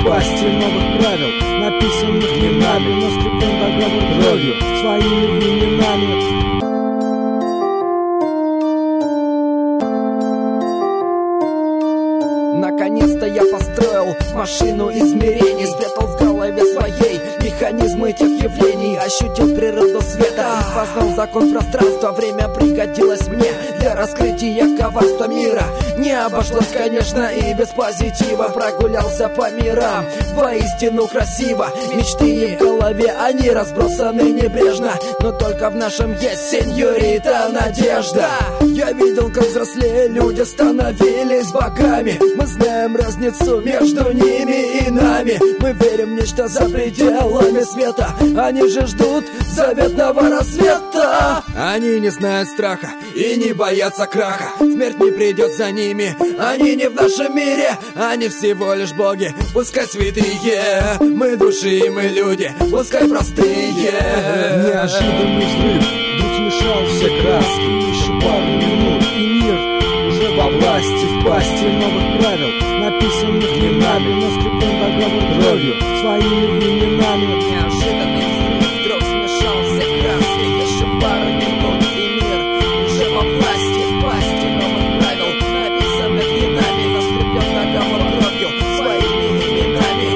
пасти новых правил, написанных не нами, но скреплен договор кровью, своими именами. Наконец-то я построил машину измерений, спрятал в голове своей механизмы этих явлений, ощутил природу света, познал закон пространства. Время пригодилось мне для раскрытия коварства мира. Не обошлось, конечно, и без позитива. Прогулялся по мирам, воистину красиво. Мечты в голове, они разбросаны небрежно, но только в нашем есть, сеньорита, надежда. Я видел, как взрослее люди становились богами. Мы знаем разницу между ними и нами. Мы верим в нечто за пределами света. Они же ждут заветного рассвета. Они не знают страха и не боятся краха. Смерть не придет за ними. Они не в нашем мире, они всего лишь боги. Пускай святые, мы души и мы люди, пускай простые. Неожиданный взрыв, вдруг смешал все краски. Еще пару минут и мир уже во власти, в пасти новых правил, написанных не нами, но скреплен договор кровью, своими именами. Неожиданный взрыв, вдруг смешал все краски. Еще пару минут и мир уже во власти, в пасти новых правил, написанных не нами, но скреплен договор кровью, своими именами.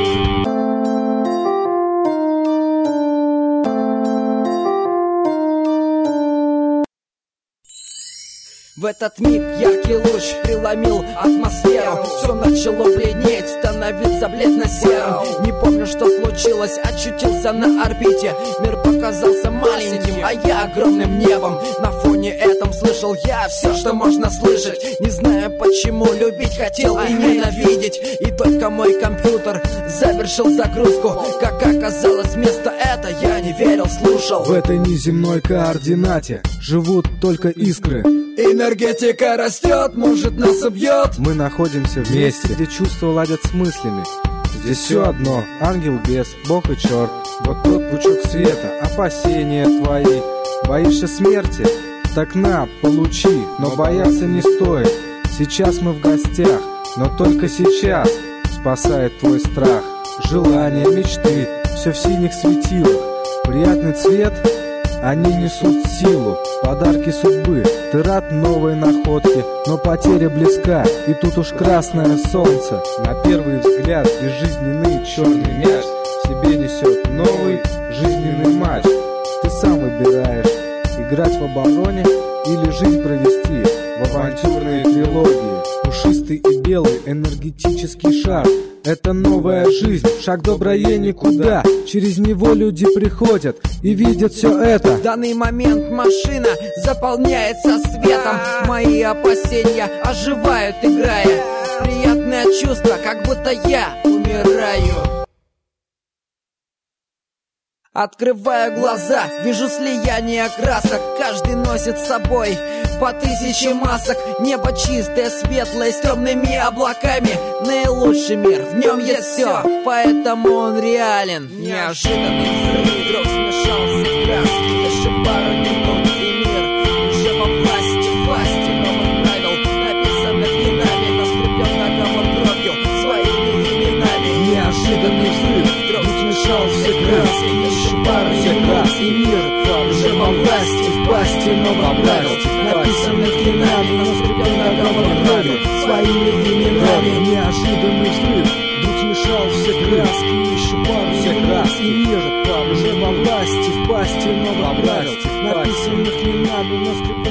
В этот миг яркий луч преломил атмосферу. Все начало бледнеть, становиться бледно-серым. Не помню, что случилось, очутился на орбите. Мир показался маленьким, а я огромным небом. На фоне этом слышал я все, что можно слышать. Не знаю почему, любить хотел и ненавидеть. И только мой компьютер завершил загрузку. Как оказалось, вместо этого я не верил, слушал. В этой неземной координате живут только искры. Энергетика растет, может нас убьет. Мы находимся в месте, где чувства ладят с мыслями. Здесь все одно, ангел, бес, бог и черт. Вот тот пучок света, опасения твои. Боишься смерти? Так на, получи, но бояться не стоит. Сейчас мы в гостях, но только сейчас спасает твой страх. Желания, мечты, все в синих светилах. Приятный цвет, они несут силу, подарки судьбы. Ты рад новой находке, но потеря близка. И тут уж красное солнце, на первый взгляд безжизненный черный мяч в себе несет новый жизненный матч. Ты сам выбираешь, играть в обороне или жизнь провести в авантюрные трилогии. Пушистый и белый энергетический шар — это новая жизнь, шаг доброе никуда. Через него люди приходят и видят все это. В данный момент машина заполняется светом. Мои опасения оживают, играя. Приятное чувство, как будто я умираю. Открываю глаза, вижу слияние красок. Каждый носит с собой по 1000 масок. Небо чистое, светлое, с темными облаками. Наилучший мир, в нем есть все, поэтому он реален. Неожиданный взрыв, вдруг смешал все краски. Еще пару минут и мир уже во власти новых правил, написанных не нами, но скреплен договор кровью, своими именами. Неожиданный взрыв, вдруг смешал все краски. Еще пару минут и мир уже во власти, в пасти новых правил, написанных не нами, но скреплен договор кровью, своими именами. Неожиданный взрыв, вдруг смешал все краски. Еще пару минут и мир уже во власти, в пасти новых правил, написанных не нами, но скреплен